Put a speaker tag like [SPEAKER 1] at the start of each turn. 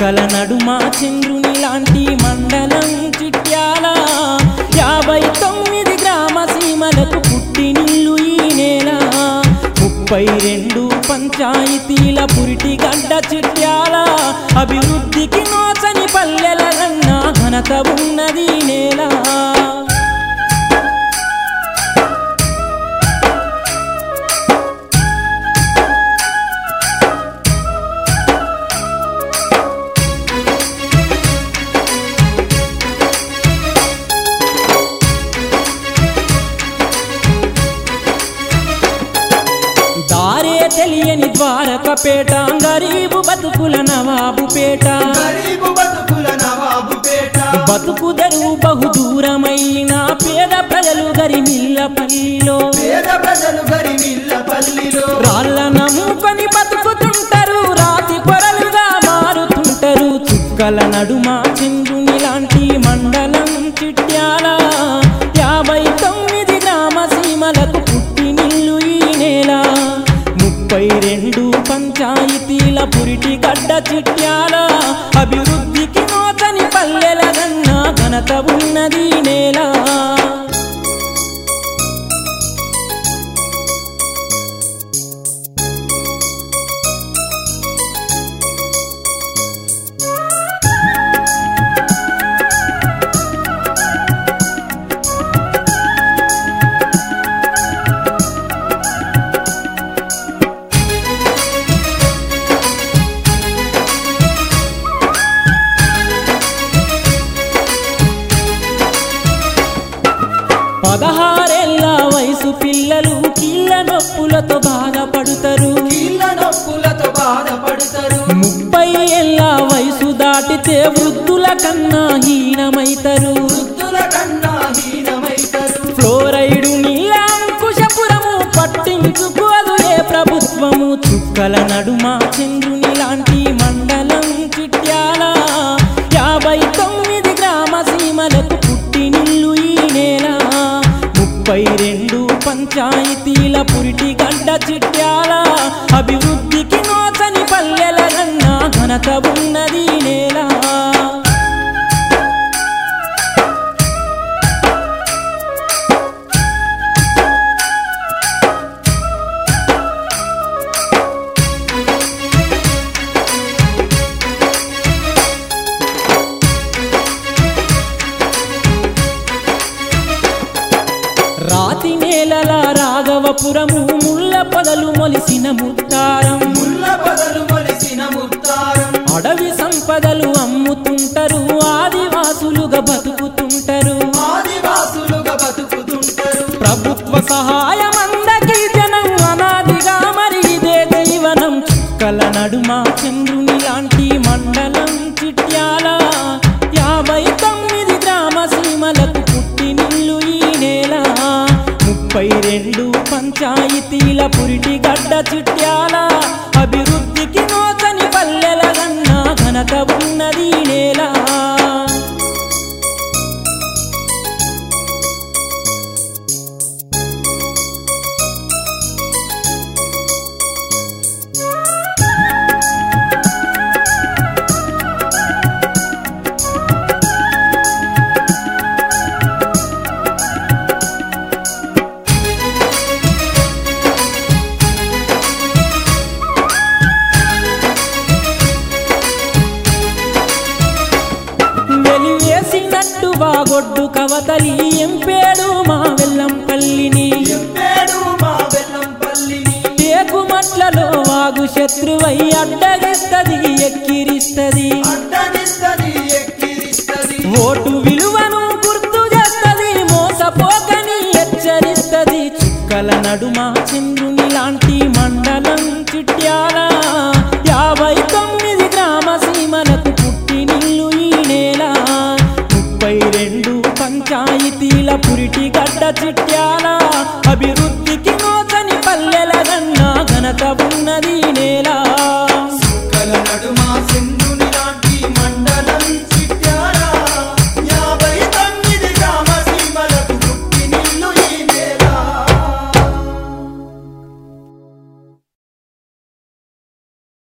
[SPEAKER 1] చుక్కల నడుమ చంద్రుని లాంటి మండలం చిట్యాల 59 గ్రామ సీమలకు పుట్టినిల్లు ఈ నేల 32 పంచాయతీల పురిటిగడ్డ చిట్యాల అభివృద్ధికి నోచని పల్లెలన్న ఘనత ఉన్నది నేల దారే తెలియని ద్వారకపేట గరీబు బతుకుల నవాబుపేట బతుకు దరువు బహు దూరమైన పేద ప్రజలు గరిమిల్లపల్లిలో రాళ్ళ నమ్ముకొని బతుకుతుంటారు రాతి పొరలుగా మారుతుంటారు చుక్కల నడుమ చంద్రుని లాంటి మండలం చిట్యాల 59 గ్రామ సీమలకు పుట్టినిల్లు ఈ నేల 32 పంచాయతీల పురిటిగడ్డ చిట్యాల అభివృద్ధికి నోచని పల్లెలగన్న ఘనత ఉన్నది నేల పదహారేళ్ల వయసు పిల్లలు కీళ్ళ నొప్పులతో బాధపడుతారు 30 ఏళ్ల వయసు దాటితే వృద్ధుల కన్నా హీనమైతారు ఫ్లోరైడు నీళ్ళ అంకుశపురము పట్టించుకోదు ఏ ప్రభుత్వము చుక్కల నడుమ చంద్రుని లాంటి మండలం చిట్యాల 59 గ్రామ సీమలకు పుట్టినిల్లు ఈ నేల 32 పంచాయతీల పురిటిగడ్డ చిట్యాల అభివృద్ధికి నోచని పల్లెలగన్న ఘనత ఉన్నది నేల రాతి నేలల రాఘవపురము ముళ్ళ పొదలు మొలిసిన ముత్తారం అడవి సంపదలు అమ్ముతుంటారు ఆదివాసులుగా బతుకుతుంటారు ప్రభుత్వ సహాయం అందకి జనం అనాదిగా మరి ఇదే దైవనం చుక్కల నడుమ చంద్రుని లాంటి మండలం చిట్యాల 59 గ్రామ సీమలకు పుట్టినిల్లు ఈ నేల 32 పంచాయతీల పురిటిగడ్డ చిట్యాల అభివృద్ధికి నోచని పల్లెలగన్న ఘనత ఉన్నది నేల వెలివేసినట్టు వాగొడ్డు కవతలి ఎంపేడు మా వెల్లంపల్లిని టేకుమట్లలో వాగు శత్రువై అడ్డగిస్తది ఎక్కిరిస్తది ఓటు విలువను గుర్తు చేస్తది మోసపోకని హెచ్చరిస్తది చుక్కల నడుమ చంద్రుని లాంటి మండలం చిట్యాల 59 గ్రామ సీమలకు పుట్టినిల్లు ఈ నేల 32 పంచాయతీల పురిటిగడ్డ చిట్యాల అభివృద్ధికి నోచని పల్లెలగన్న ఘనత ఉన్నది నేల